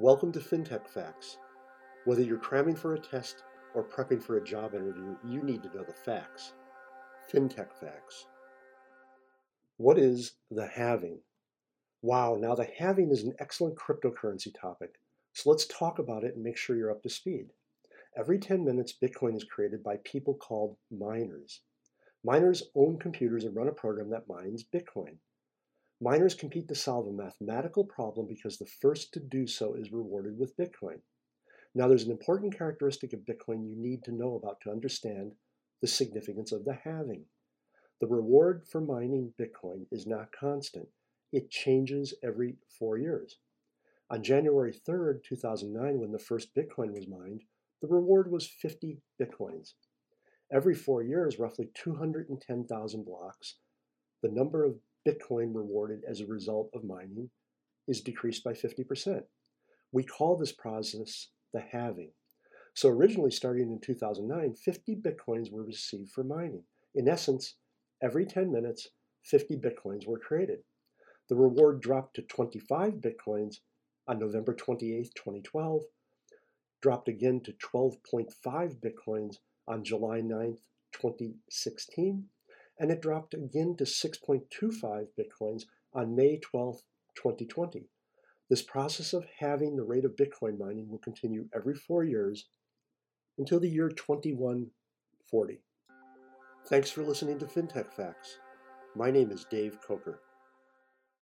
Welcome to FinTech Facts. Whether you're cramming for a test or prepping for a job interview, you need to know the facts. FinTech Facts. What is the halving? Wow, now the halving is an excellent cryptocurrency topic, so let's talk about it and make sure you're up to speed. Every 10 minutes, Bitcoin is created by people called miners. Miners own computers and run a program that mines Bitcoin. Miners compete to solve a mathematical problem because the first to do so is rewarded with Bitcoin. Now, there's an important characteristic of Bitcoin you need to know about to understand the significance of the halving. The reward for mining Bitcoin is not constant. It changes every 4 years. On January 3rd, 2009, when the first Bitcoin was mined, the reward was 50 Bitcoins. Every 4 years, roughly 210,000 blocks, the number of Bitcoin rewarded as a result of mining is decreased by 50%. We call this process the halving. So originally, starting in 2009, 50 Bitcoins were received for mining. In essence, every 10 minutes, 50 Bitcoins were created. The reward dropped to 25 Bitcoins on November 28, 2012, dropped again to 12.5 Bitcoins on July 9, 2016, and it dropped again to 6.25 Bitcoins on May 12, 2020. This process of halving the rate of Bitcoin mining will continue every 4 years until the year 2140. Thanks for listening to FinTech Facts. My name is Dave Coker.